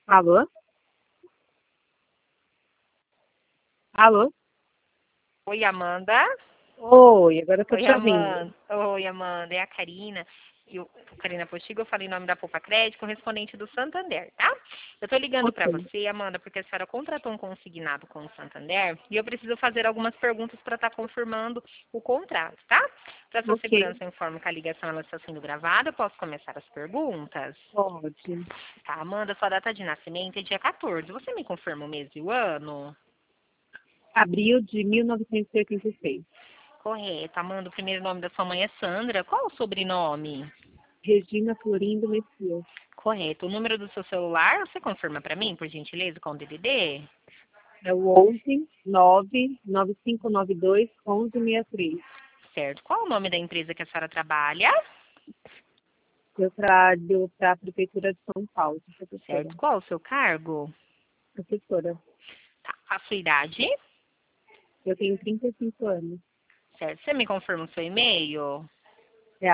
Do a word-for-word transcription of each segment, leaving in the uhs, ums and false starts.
Alô? Alô? Oi, Amanda. Oi, agora eu tô Oi, te ouvindo. Amanda. Oi, Amanda. É a Karina. Eu, Karina Postigo, eu falei em nome da Poupa Crédito, correspondente do Santander, tá? Eu tô ligando Ok, para você, Amanda, porque a senhora contratou um consignado com o Santander e eu preciso fazer algumas perguntas para estar confirmando o contrato, tá? Para sua ok, segurança, eu informo que a ligação ela está sendo gravada. Eu posso começar as perguntas? pode. Tá, Amanda, sua data de nascimento é dia quatorze. Você me confirma o mês e o ano? Abril de mil novecentos e oitenta e seis. Correto. Amanda, o primeiro nome da sua mãe é Sandra. Qual o sobrenome? Regina Florindo Messias. Correto. O número do seu celular, você confirma para mim, por gentileza, com o D D D? É o onze nove nove cinco nove dois onze sessenta e três. Certo. Qual o nome da empresa que a senhora trabalha? Eu trabalho para a Prefeitura de São Paulo, professora. Certo. Qual o seu cargo? Professora, Tá. A sua idade? eu tenho trinta e cinco anos. Certo. Você me confirma o seu e-mail? É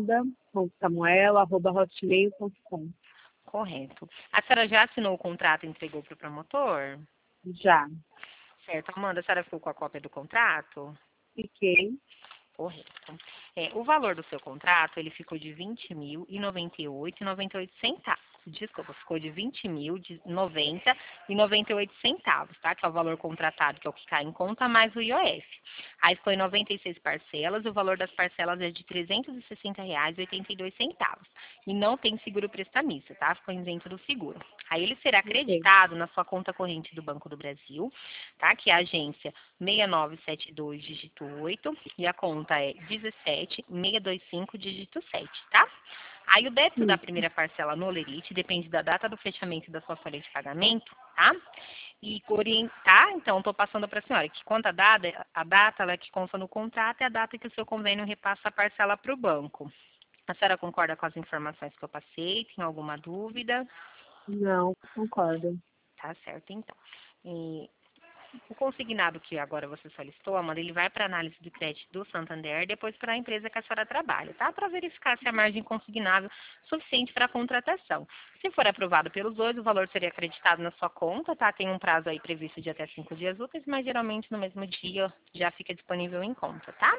amanda.samuel.hotmail.com. Correto. A senhora já assinou o contrato e entregou para o promotor? Já. Certo. Amanda, a senhora ficou com a cópia do contrato? Fiquei. Correto. É, o valor do seu contrato, ele ficou de vinte mil e noventa e oito e noventa e oito centavos. Desculpa, ficou de vinte mil e noventa e noventa e oito centavos, tá? Que é o valor contratado, que é o que cai em conta, mais o I O F. Aí ficou em noventa e seis parcelas, e o valor das parcelas é de trezentos e sessenta reais e oitenta e dois centavos. E não tem seguro prestamista, tá? Ficou isento do seguro. Aí ele será Ok. acreditado na sua conta corrente do Banco do Brasil, tá? Que é a agência seis nove sete dois, dígito oito, e a conta é dezessete seiscentos e vinte e cinco, dígito sete, tá? Aí o débito da Sim. primeira parcela no Olerite depende da data do fechamento da sua folha de pagamento, tá? E orientar, então, estou passando para a senhora que quanto a data, a data ela é que consta no contrato é a data que o seu convênio repassa a parcela para o banco. A senhora concorda com as informações que eu passei? Tem alguma dúvida? Não, concordo. Tá certo, então. E o consignado que agora você solicitou, Amanda, ele vai para análise de crédito do Santander e depois para a empresa que a senhora trabalha, tá? Para verificar se a margem consignável é suficiente para a contratação. Se for aprovado pelos dois, o valor seria acreditado na sua conta, tá? Tem um prazo aí previsto de até cinco dias úteis, mas geralmente no mesmo dia já fica disponível em conta, tá?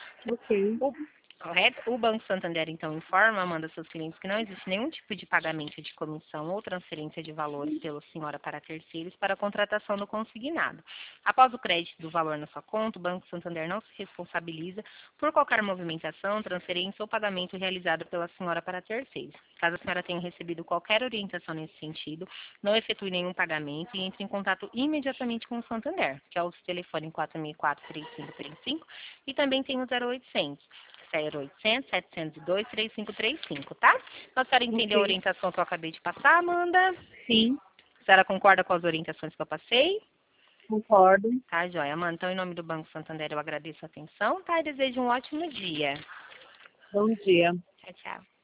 Ok. O, correto? O Banco Santander, então, informa, manda seus clientes que não existe nenhum tipo de pagamento de comissão ou transferência de valores pela senhora para terceiros para a contratação do consignado. Após o crédito do valor na sua conta, o Banco Santander não se responsabiliza por qualquer movimentação, transferência ou pagamento realizado pela senhora para terceiros. Caso a senhora tenha recebido qualquer orientação nesse sentido, não efetue nenhum pagamento e entre em contato imediatamente com o Santander, que é o telefone quatro seis quatro, três cinco três cinco, e também tem o zero oitocentos, zero oitocentos, setecentos e dois, três cinco três cinco, tá? Então, a senhora entendeu a Ok. orientação que eu acabei de passar, Amanda? Sim, A senhora concorda com as orientações que eu passei? concordo. Tá, joia. Amanda, então, em nome do Banco Santander, eu agradeço a atenção, tá? E desejo um ótimo dia. Bom dia. Tchau, tchau.